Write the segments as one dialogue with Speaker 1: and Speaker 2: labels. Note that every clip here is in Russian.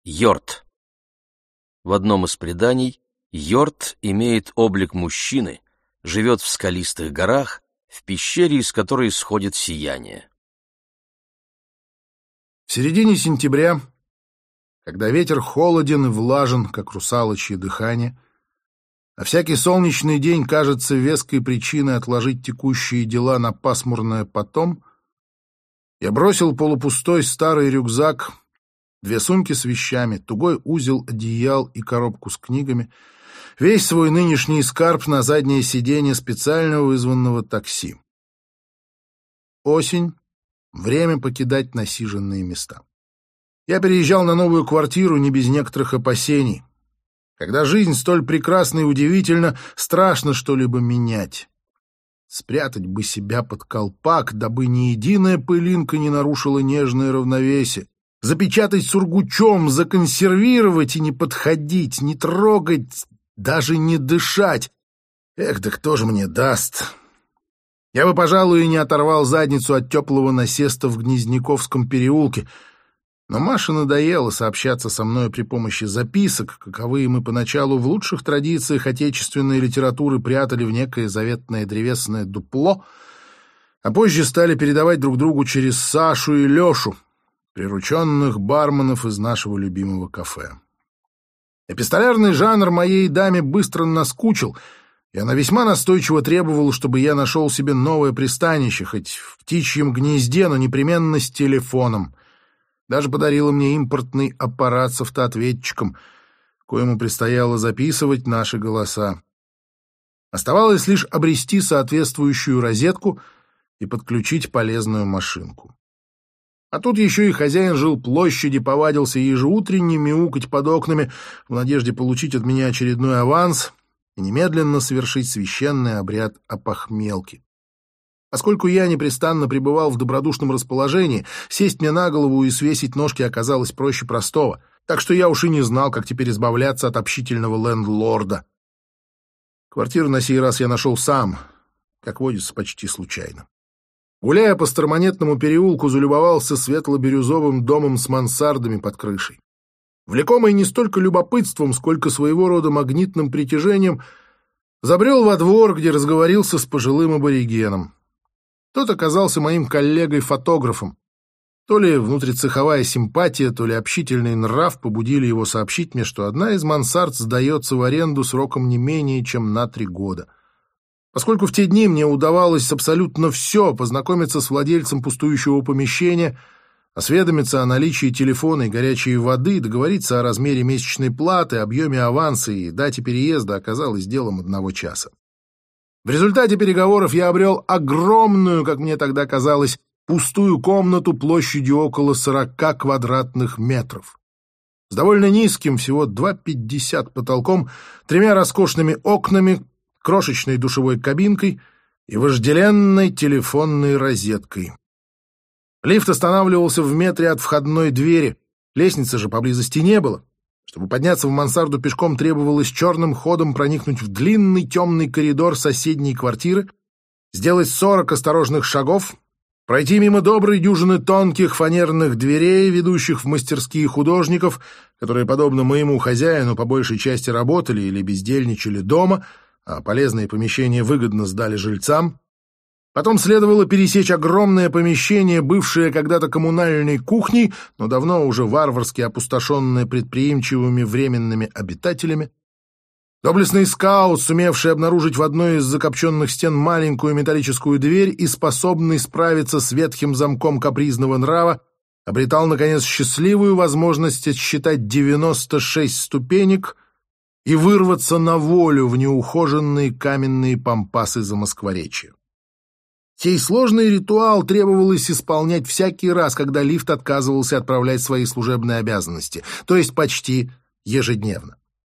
Speaker 1: Йорт. В одном из преданий Йорт имеет облик мужчины, живет в скалистых горах, в пещере, из которой исходит сияние.
Speaker 2: В середине сентября, когда ветер холоден и влажен, как русалочье дыхание, а всякий солнечный день кажется веской причиной отложить текущие дела на пасмурное потом, я бросил полупустой старый рюкзак, 2 сумки с вещами, тугой узел одеял и коробку с книгами, весь свой нынешний скарб на заднее сиденье специально вызванного такси. Осень. Время покидать насиженные места. Я переезжал на новую квартиру не без некоторых опасений. Когда жизнь столь прекрасна и удивительна, страшно что-либо менять. Спрятать бы себя под колпак, дабы ни единая пылинка не нарушила нежное равновесие. Запечатать сургучом, законсервировать и не подходить, не трогать, даже не дышать. Эх, да кто же мне даст? Я бы, пожалуй, и не оторвал задницу от теплого насеста в Гнезняковском переулке, но Маше надоело сообщаться со мной при помощи записок, каковые мы поначалу в лучших традициях отечественной литературы прятали в некое заветное древесное дупло, а позже стали передавать друг другу через Сашу и Лешу, прирученных барменов из нашего любимого кафе. Эпистолярный жанр моей даме быстро наскучил, и она весьма настойчиво требовала, чтобы я нашел себе новое пристанище, хоть в птичьем гнезде, но непременно с телефоном. Даже подарила мне импортный аппарат с автоответчиком, коему предстояло записывать наши голоса. Оставалось лишь обрести соответствующую розетку и подключить полезную машинку. А тут еще и хозяин жилплощади повадился ежеутренне мяукать под окнами в надежде получить от меня очередной аванс и немедленно совершить священный обряд опохмелки. Поскольку я непрестанно пребывал в добродушном расположении, сесть мне на голову и свесить ножки оказалось проще простого, так что я уж и не знал, как теперь избавляться от общительного лендлорда. Квартиру на сей раз я нашел сам, как водится, почти случайно. Гуляя по Старомонетному переулку, залюбовался светло-бирюзовым домом с мансардами под крышей. Влекомый не столько любопытством, сколько своего рода магнитным притяжением, забрел во двор, где разговорился с пожилым аборигеном. Тот оказался моим коллегой-фотографом. То ли внутрицеховая симпатия, то ли общительный нрав побудили его сообщить мне, что одна из мансард сдается в аренду сроком не менее чем на 3 года. Поскольку в те дни мне удавалось абсолютно все, познакомиться с владельцем пустующего помещения, осведомиться о наличии телефона и горячей воды, договориться о размере месячной платы, объеме аванса и дате переезда оказалось делом 1 часа. В результате переговоров я обрел огромную, как мне тогда казалось, пустую комнату площадью около 40 квадратных метров. С довольно низким, всего 2,50 потолком, 3 роскошными окнами, крошечной душевой кабинкой и вожделенной телефонной розеткой. Лифт останавливался в метре от входной двери, лестницы же поблизости не было. Чтобы подняться в мансарду пешком, требовалось черным ходом проникнуть в длинный темный коридор соседней квартиры, сделать 40 осторожных шагов, пройти мимо доброй дюжины тонких фанерных дверей, ведущих в мастерские художников, которые, подобно моему хозяину, по большей части работали или бездельничали дома, а полезные помещения выгодно сдали жильцам. Потом следовало пересечь огромное помещение, бывшее когда-то коммунальной кухней, но давно уже варварски опустошенное предприимчивыми временными обитателями. Доблестный скаут, сумевший обнаружить в одной из закопченных стен маленькую металлическую дверь и способный справиться с ветхим замком капризного нрава, обретал, наконец, счастливую возможность отсчитать 96 ступенек и вырваться на волю в неухоженные каменные пампасы Замоскворечья. Сей сложный ритуал требовалось исполнять всякий раз, когда лифт отказывался отправлять свои служебные обязанности, то есть почти ежедневно.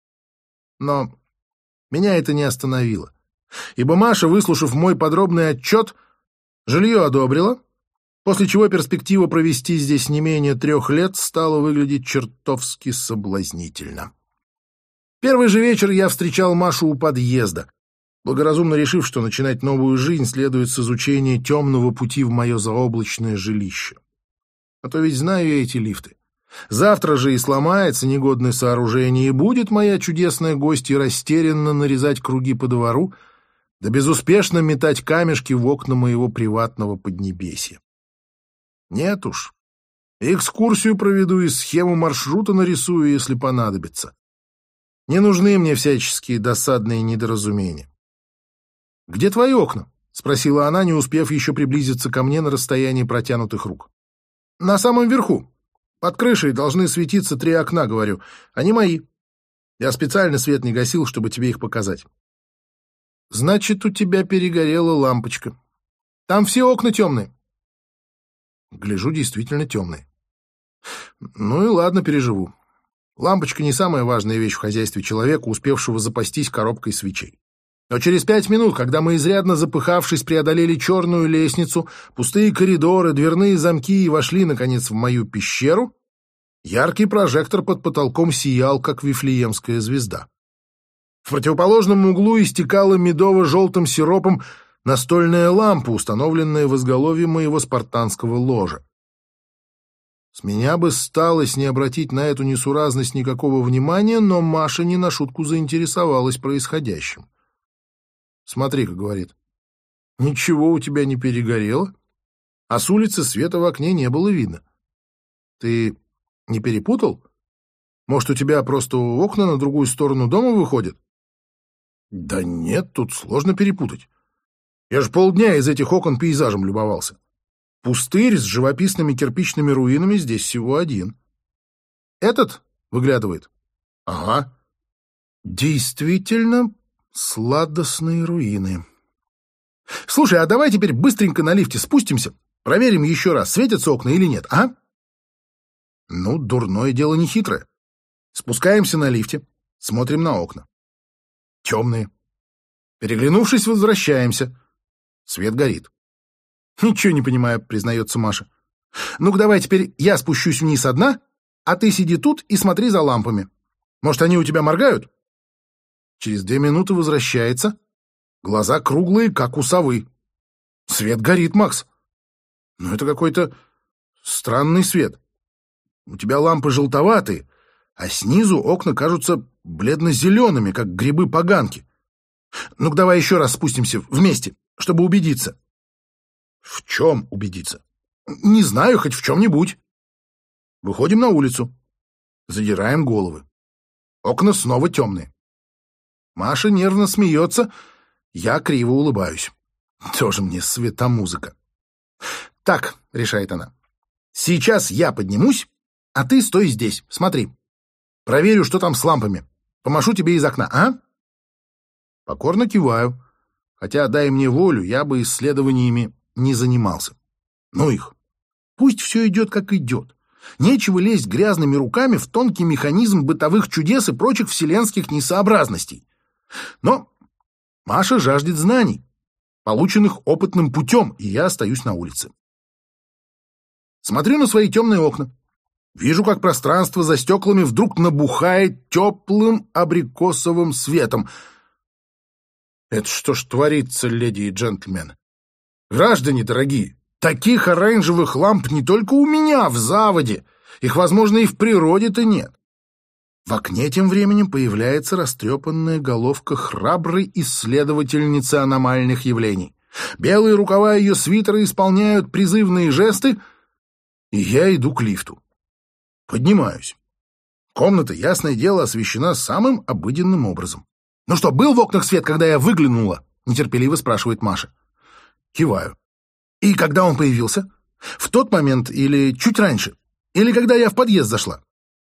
Speaker 2: Но меня это не остановило, ибо Маша, выслушав мой подробный отчет, жилье одобрила, после чего перспектива провести здесь не менее 3 лет стала выглядеть чертовски соблазнительно. Первый же вечер я встречал Машу у подъезда, благоразумно решив, что начинать новую жизнь следует с изучения темного пути в мое заоблачное жилище. А то ведь знаю я эти лифты. Завтра же и сломается негодное сооружение, и будет моя чудесная гостья растерянно нарезать круги по двору, да безуспешно метать камешки в окна моего приватного поднебесья. Нет уж, экскурсию проведу и схему маршрута нарисую, если понадобится. Не нужны мне всяческие досадные недоразумения. «Где твои окна?» — спросила она, не успев еще приблизиться ко мне на расстоянии протянутых рук. «На самом верху. Под крышей должны светиться 3 окна, говорю. Они мои. Я специально свет не гасил, чтобы тебе их показать». «Значит, у тебя перегорела лампочка. Там все окна темные». Гляжу, действительно темные. Ну и ладно, переживу. Лампочка не самая важная вещь в хозяйстве человека, успевшего запастись коробкой свечей. Но через 5 минут, когда мы, изрядно запыхавшись, преодолели черную лестницу, пустые коридоры, дверные замки и вошли, наконец, в мою пещеру, яркий прожектор под потолком сиял, как вифлеемская звезда. В противоположном углу истекала медово-желтым сиропом настольная лампа, установленная в изголовье моего спартанского ложа. С меня бы сталось не обратить на эту несуразность никакого внимания, но Маша не на шутку заинтересовалась происходящим. «Смотри-ка», — говорит, — «ничего у тебя не перегорело, а с улицы света в окне не было видно. Ты не перепутал? Может, у тебя просто окна на другую сторону дома выходят?» «Да нет, тут сложно перепутать. Я же полдня из этих окон пейзажем любовался. Пустырь с живописными кирпичными руинами здесь всего один. Этот выглядывает?» «Ага. Действительно сладостные руины. Слушай, а давай теперь быстренько на лифте спустимся, проверим еще раз, светятся окна или нет, а?» Ну, дурное дело не хитрое. Спускаемся на лифте, смотрим на окна. Темные. Переглянувшись, возвращаемся. Свет горит. «Ничего не понимаю», — признается Маша. «Ну-ка давай теперь я спущусь вниз одна, а ты сиди тут и смотри за лампами. Может, они у тебя моргают?» Через 2 минуты возвращается. Глаза круглые, как у совы. «Свет горит, Макс. Но это какой-то странный свет. У тебя лампы желтоватые, а снизу окна кажутся бледно-зелеными, как грибы-поганки. Ну-ка давай еще раз спустимся вместе, чтобы убедиться». «В чем убедиться?» «Не знаю, хоть в чем-нибудь». Выходим на улицу. Задираем головы. Окна снова темные. Маша нервно смеется, я криво улыбаюсь. Тоже мне светомузыка. «Так», — решает она, — «сейчас я поднимусь, а ты стой здесь, смотри. Проверю, что там с лампами. Помашу тебе из окна, а?» Покорно киваю, хотя, дай мне волю, я бы исследованиями не занимался. Ну их. Пусть все идет, как идет. Нечего лезть грязными руками в тонкий механизм бытовых чудес и прочих вселенских несообразностей. Но Маша жаждет знаний, полученных опытным путем, и я остаюсь на улице. Смотрю на свои темные окна. Вижу, как пространство за стеклами вдруг набухает теплым абрикосовым светом. Это что ж творится, леди и джентльмены? Граждане дорогие, таких оранжевых ламп не только у меня в заводе, их, возможно, и в природе-то нет. В окне тем временем появляется растрепанная головка храброй исследовательницы аномальных явлений. Белые рукава ее свитера исполняют призывные жесты, и я иду к лифту. Поднимаюсь. Комната, ясное дело, освещена самым обыденным образом. «Ну что, был в окнах свет, когда я выглянула?» — нетерпеливо спрашивает Маша. Киваю. «И когда он появился? В тот момент или чуть раньше? Или когда я в подъезд зашла?»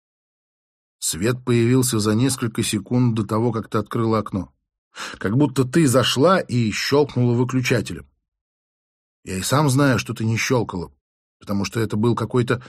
Speaker 2: Свет появился за несколько секунд до того, как ты открыла окно. Как будто ты зашла и щелкнула выключателем. Я и сам знаю, что ты не щелкала, потому что это был какой-то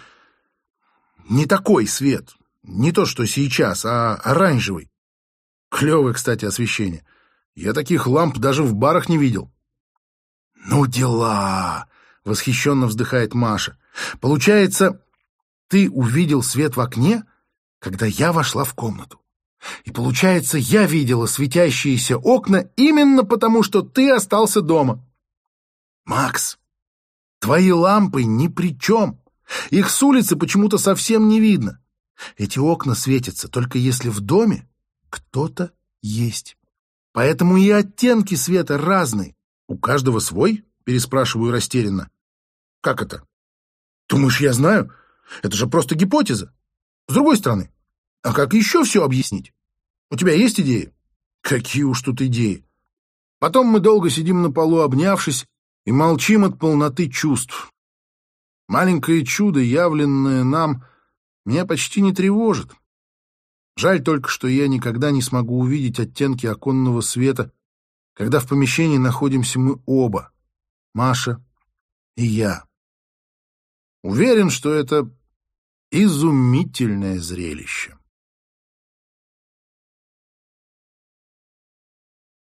Speaker 2: не такой свет. Не то, что сейчас, а оранжевый. Клевое, кстати, освещение. Я таких ламп даже в барах не видел. «Ну дела!» — восхищенно вздыхает Маша. «Получается, ты увидел свет в окне, когда я вошла в комнату. И получается, я видела светящиеся окна именно потому, что ты остался дома. Макс, твои лампы ни при чем. Их с улицы почему-то совсем не видно. Эти окна светятся, только если в доме кто-то есть. Поэтому и оттенки света разные. У каждого свой? Переспрашиваю растерянно. Как это? Думаешь, я знаю? Это же просто гипотеза. С другой стороны, а как еще все объяснить? У тебя есть идеи? Какие уж тут идеи. Потом мы долго сидим на полу, обнявшись, и молчим от полноты чувств. Маленькое чудо, явленное нам, меня почти не тревожит. Жаль только, что я никогда не смогу увидеть оттенки оконного света, когда в помещении находимся мы оба, Маша и я. Уверен, что это изумительное зрелище.